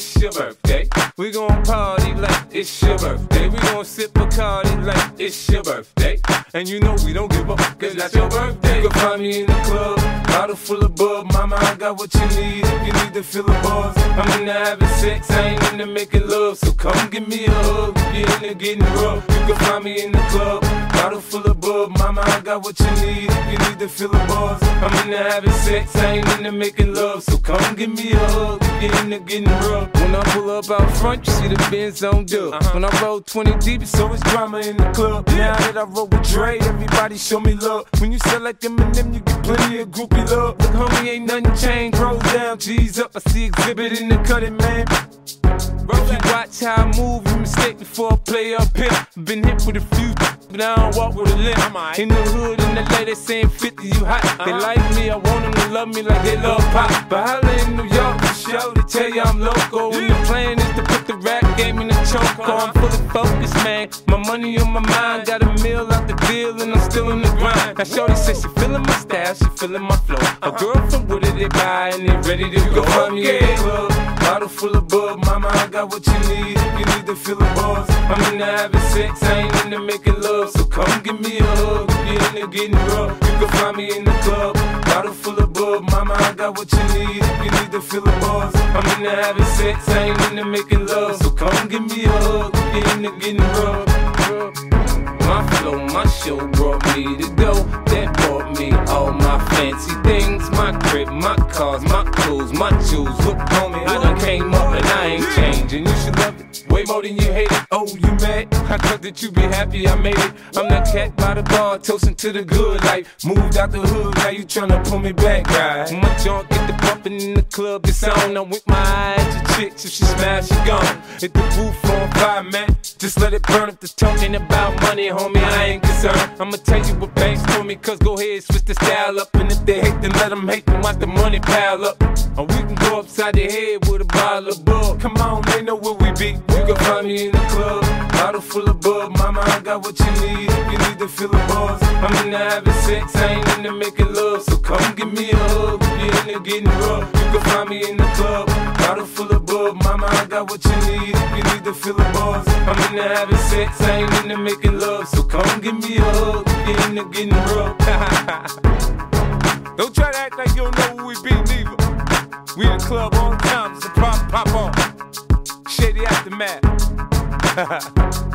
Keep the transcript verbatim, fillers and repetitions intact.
it's your birthday. We gon' party like it's your birthday. We gon' sip Bacardi like it's your birthday. And you know we don't give up, cause that's your birthday. You can find me in the club, bottle full of bub. Mama, I got what you need if you need to feel the buzz. I'm into having sex, I ain't into making love. So come give me a hug if you're into getting rough. You can find me in the club, bottle full of bub. Mama, I got what you need if you need to feel the buzz. I'm into having sex, I ain't into making love. So come give me a hug if you're into getting rough. When I pull up out front, you see the Benz on dub. Uh-huh. When I roll twenty deep, it's always drama in the club. Now that I roll with Dre, everybody show me love. When you sell like Eminem, you get plenty of groupie love. Look, homie, ain't nothing changed. Roll down, G's up. I see exhibit in the cutting, man. If you watch how I move, you mistake before I play up here. Been hit with a few, but I don't walk with a limp. In the hood, in the lady, they saying fifty, you hot. Uh-huh. They like me, I want them to love me like they love pop. But holla in New York, for show, they tell you I'm loco. Yeah. And the plan is to put the rap game in the choke. Uh-huh. I'm fully focused, man. My money on my mind, got a meal out the deal, and I'm still in the grind. Now shorty says she feeling my style, she feeling my flow. Uh-huh. A girl from Wooded, they buy, and they ready to go. Find me in the club, bottle full of bub. Mama, I got what you need if you need to feel the buzz. I'm into having sex, I ain't into making love. So come give me a hug if you're into getting rough. You can find me in the club, bottle full of bub. Mama, I got what you need if you need to feel the buzz. I'm into having sex, I ain't into making love. So come give me a hug if you're into getting rough. My flow, my show brought me to go. That brought me all my fancy things. My crib, my cars, my clothes, my jewels. Look, homie, I done came up and I ain't changing. You should love it way more than you hate it. Oh, you mad? I thought that you be happy I made it. I'm that cat by the bar, toasting to the good life. Moved out the hood, now you tryna pull me back, right? When my junk get the bumping in the club, it's on. I'm with my eyes to chicks, if she smash, she gone. Hit the roof on fire, man. Just let it burn. If the talking about money, homie, I ain't concerned. I'ma tell you what banks told me, cause go ahead, switch the style up. And if they hate, then let them hate, then watch the money pile up. Or we can go upside the head with a bottle of bug. Come on, they know where we be. You can find me in the club, bottle full of bub. Mama, I got what you need if you need to feel the buzz. I'm into having sex, I ain't into making love. So come give me a hug if you're into getting rough. You can find me in the club, bottle full of bub. Mama, I got what you need if you need to feel the buzz. I'm into having sex, I ain't into making love. So come give me a hug if you're into getting rough. Don't try to act like you don't know who we be, neither. We in the club all the time, so pop, pop on. Shady Aftermath.